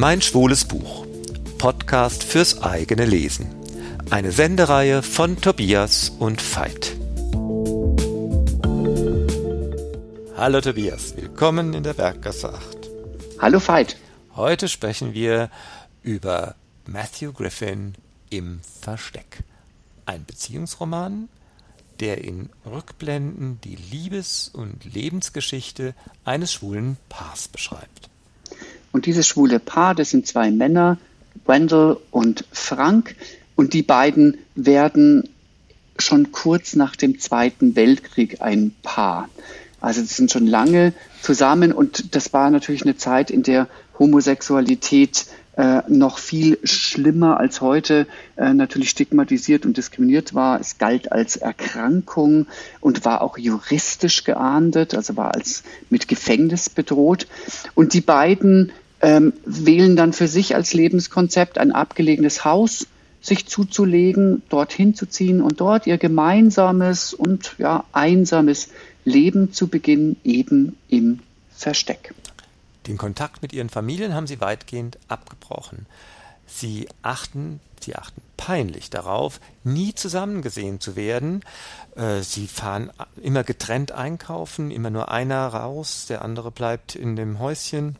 Mein schwules Buch. Podcast fürs eigene Lesen. Eine Sendereihe von Tobias und Veit. Hallo Tobias, willkommen in der Berggasse 8. Hallo Veit. Heute sprechen wir über Matthew Griffin im Versteck. Ein Beziehungsroman, der in Rückblenden die Liebes- und Lebensgeschichte eines schwulen Paars beschreibt. Und dieses schwule Paar, das sind zwei Männer, Wendell und Frank. Und die beiden werden schon kurz nach dem Zweiten Weltkrieg ein Paar. Also sie sind schon lange zusammen und das war natürlich eine Zeit, in der Homosexualität noch viel schlimmer als heute natürlich stigmatisiert und diskriminiert war. Es galt als Erkrankung und war auch juristisch geahndet, also war als mit Gefängnis bedroht. Und die beiden wählen dann für sich als Lebenskonzept ein abgelegenes Haus, sich zuzulegen, dorthin zu ziehen und dort ihr gemeinsames und einsames Leben zu beginnen, eben im Versteck. Den Kontakt mit ihren Familien haben sie weitgehend abgebrochen. Sie achten peinlich darauf, nie zusammen gesehen zu werden. Sie fahren immer getrennt einkaufen, immer nur einer raus, der andere bleibt in dem Häuschen.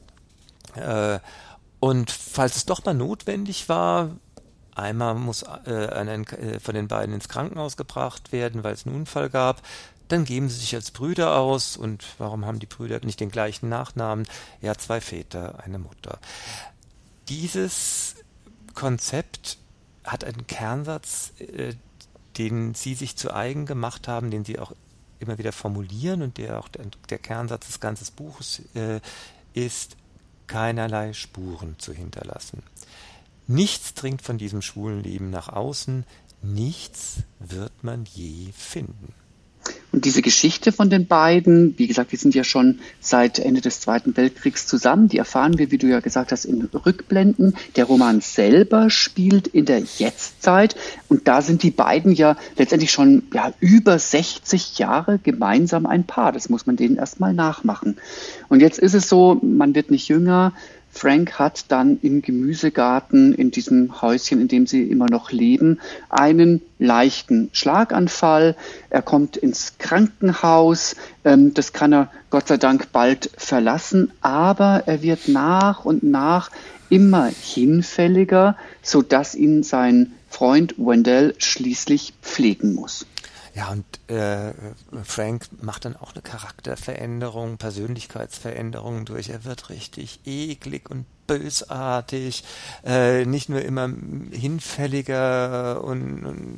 Und falls es doch mal notwendig war, einmal muss von den beiden ins Krankenhaus gebracht werden, weil es einen Unfall gab, dann geben sie sich als Brüder aus. Und warum haben die Brüder nicht den gleichen Nachnamen? Ja, 2 Väter, eine Mutter. Dieses Konzept hat einen Kernsatz, den sie sich zu eigen gemacht haben, den sie auch immer wieder formulieren und der auch der Kernsatz des ganzen Buches ist, keinerlei Spuren zu hinterlassen. Nichts dringt von diesem schwulen Leben nach außen, nichts wird man je finden. Und diese Geschichte von den beiden, wie gesagt, die sind ja schon seit Ende des Zweiten Weltkriegs zusammen, die erfahren wir, wie du ja gesagt hast, in Rückblenden. Der Roman selber spielt in der Jetztzeit und da sind die beiden ja letztendlich schon über 60 Jahre gemeinsam ein Paar. Das muss man denen erstmal nachmachen. Und jetzt ist es so, man wird nicht jünger. Frank hat dann im Gemüsegarten, in diesem Häuschen, in dem sie immer noch leben, einen leichten Schlaganfall. Er kommt ins Krankenhaus. Das kann er Gott sei Dank bald verlassen. Aber er wird nach und nach immer hinfälliger, sodass ihn sein Freund Wendell schließlich pflegen muss. Ja, und Frank macht dann auch eine Charakterveränderung, Persönlichkeitsveränderung durch. Er wird richtig eklig und bösartig, nicht nur immer hinfälliger und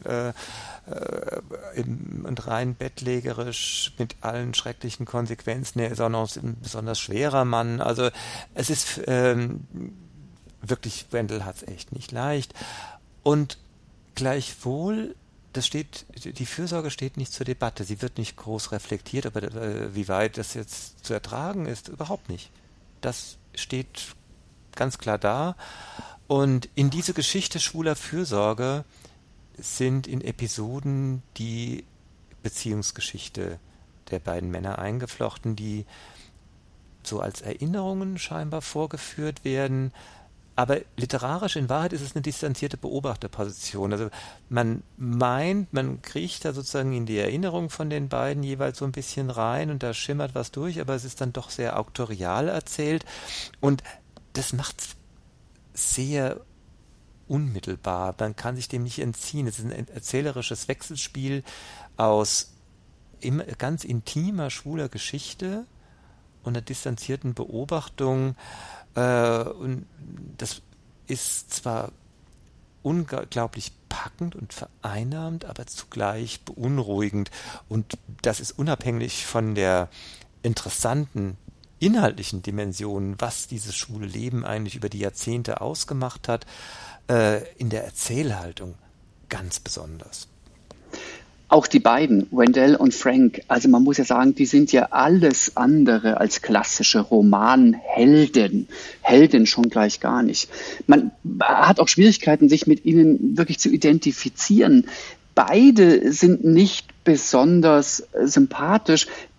rein bettlägerisch mit allen schrecklichen Konsequenzen. Er ist auch noch ein besonders schwerer Mann. Also es ist wirklich, Wendell hat es echt nicht leicht. Und gleichwohl die Fürsorge steht nicht zur Debatte. Sie wird nicht groß reflektiert, aber wie weit das jetzt zu ertragen ist, überhaupt nicht. Das steht ganz klar da. Und in diese Geschichte schwuler Fürsorge sind in Episoden die Beziehungsgeschichte der beiden Männer eingeflochten, die so als Erinnerungen scheinbar vorgeführt werden. Aber literarisch in Wahrheit ist es eine distanzierte Beobachterposition. Also man meint, man kriecht da sozusagen in die Erinnerung von den beiden jeweils so ein bisschen rein und da schimmert was durch, aber es ist dann doch sehr auktorial erzählt und das macht es sehr unmittelbar. Man kann sich dem nicht entziehen. Es ist ein erzählerisches Wechselspiel aus ganz intimer, schwuler Geschichte und einer distanzierten Beobachtung. Und das ist zwar unglaublich packend und vereinnahmend, aber zugleich beunruhigend. Und das ist unabhängig von der interessanten inhaltlichen Dimension, was dieses schwule Leben eigentlich über die Jahrzehnte ausgemacht hat, in der Erzählhaltung ganz besonders. Auch die beiden, Wendell und Frank, also man muss ja sagen, die sind ja alles andere als klassische Romanhelden. Helden schon gleich gar nicht. Man hat auch Schwierigkeiten, sich mit ihnen wirklich zu identifizieren. Beide sind nicht besonders sympathisch.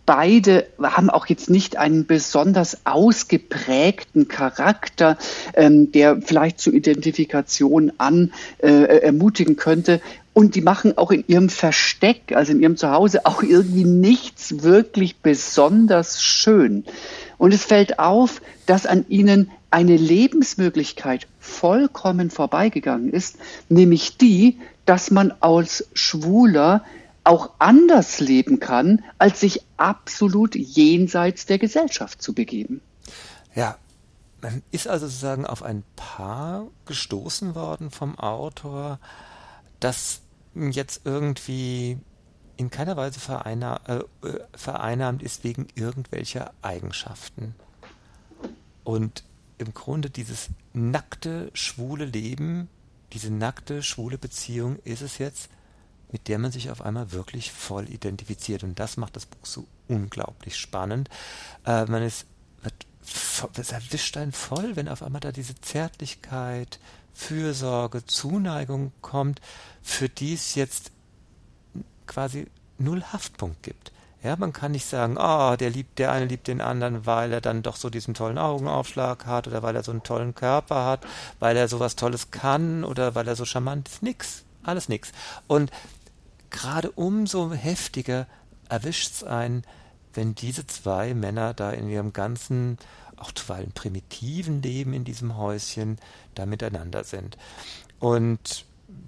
beide haben auch jetzt nicht einen besonders ausgeprägten Charakter, der vielleicht zur Identifikation ermutigen könnte. Und die machen auch in ihrem Versteck, also in ihrem Zuhause, auch irgendwie nichts wirklich besonders schön. Und es fällt auf, dass an ihnen eine Lebensmöglichkeit vollkommen vorbeigegangen ist, nämlich die, dass man als Schwuler auch anders leben kann, als sich absolut jenseits der Gesellschaft zu begeben. Ja, man ist also sozusagen auf ein Paar gestoßen worden vom Autor, das jetzt irgendwie in keiner Weise vereinnahmt ist wegen irgendwelcher Eigenschaften. Und im Grunde dieses nackte, schwule Leben, diese nackte, schwule Beziehung ist es jetzt, mit der man sich auf einmal wirklich voll identifiziert. Und das macht das Buch so unglaublich spannend. Es erwischt einen voll, wenn auf einmal da diese Zärtlichkeit, Fürsorge, Zuneigung kommt, für die es jetzt quasi null Haftpunkt gibt. Ja, man kann nicht sagen, der eine liebt den anderen, weil er dann doch so diesen tollen Augenaufschlag hat oder weil er so einen tollen Körper hat, weil er sowas Tolles kann oder weil er so charmant ist. Nix. Alles nix. Und gerade umso heftiger erwischt es einen, wenn diese zwei Männer da in ihrem ganzen, auch zuweilen primitiven Leben in diesem Häuschen da miteinander sind. Und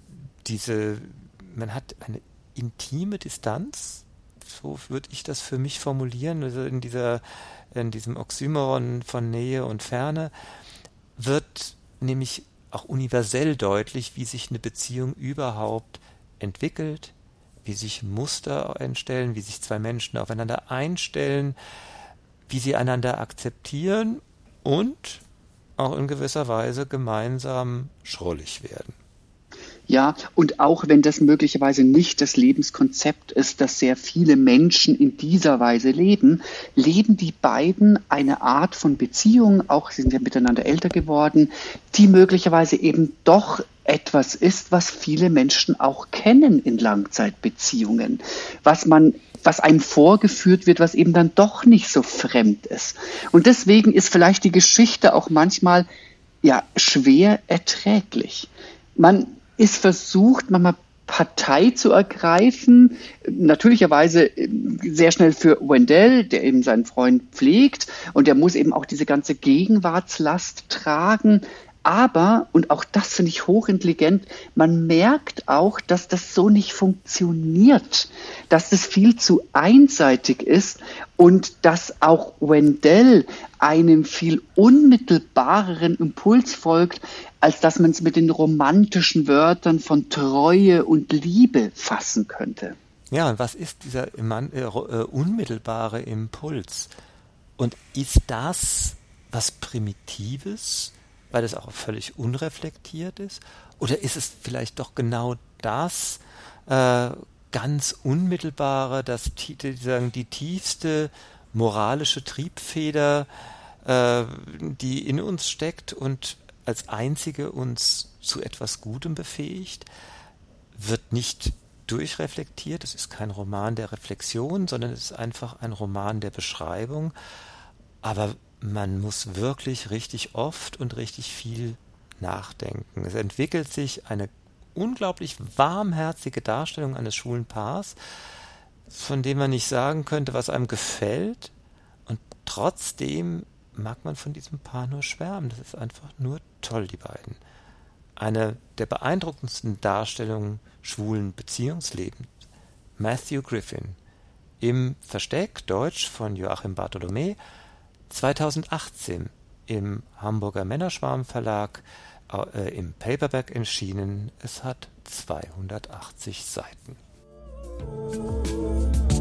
man hat eine intime Distanz, so würde ich das für mich formulieren, also in diesem Oxymoron von Nähe und Ferne wird nämlich auch universell deutlich, wie sich eine Beziehung überhaupt entwickelt, wie sich Muster entstellen, wie sich zwei Menschen aufeinander einstellen, wie sie einander akzeptieren und auch in gewisser Weise gemeinsam schrullig werden. Ja, und auch wenn das möglicherweise nicht das Lebenskonzept ist, das sehr viele Menschen in dieser Weise leben, leben die beiden eine Art von Beziehung, auch sie sind ja miteinander älter geworden, die möglicherweise eben doch etwas ist, was viele Menschen auch kennen in Langzeitbeziehungen, was einem vorgeführt wird, was eben dann doch nicht so fremd ist. Und deswegen ist vielleicht die Geschichte auch manchmal schwer erträglich. Man ist versucht, manchmal Partei zu ergreifen, natürlicherweise sehr schnell für Wendell, der eben seinen Freund pflegt und der muss eben auch diese ganze Gegenwartslast tragen. Aber, und auch das finde ich hochintelligent, man merkt auch, dass das so nicht funktioniert, dass das viel zu einseitig ist und dass auch Wendell einem viel unmittelbareren Impuls folgt, als dass man es mit den romantischen Wörtern von Treue und Liebe fassen könnte. Ja, und was ist dieser unmittelbare Impuls? Und ist das was Primitives, weil es auch völlig unreflektiert ist? Oder ist es vielleicht doch genau das ganz Unmittelbare, die tiefste moralische Triebfeder, die in uns steckt und als einzige uns zu etwas Gutem befähigt, wird nicht durchreflektiert. Es ist kein Roman der Reflexion, sondern es ist einfach ein Roman der Beschreibung. Aber man muss wirklich richtig oft und richtig viel nachdenken. Es entwickelt sich eine unglaublich warmherzige Darstellung eines schwulen Paars, von dem man nicht sagen könnte, was einem gefällt. Und trotzdem mag man von diesem Paar nur schwärmen. Das ist einfach nur toll, die beiden. Eine der beeindruckendsten Darstellungen schwulen Beziehungslebens. Matthew Griffin im Versteck, Deutsch von Joachim Bartholomä, 2018 im Hamburger Männerschwarm Verlag im Paperback erschienen. Es hat 280 Seiten.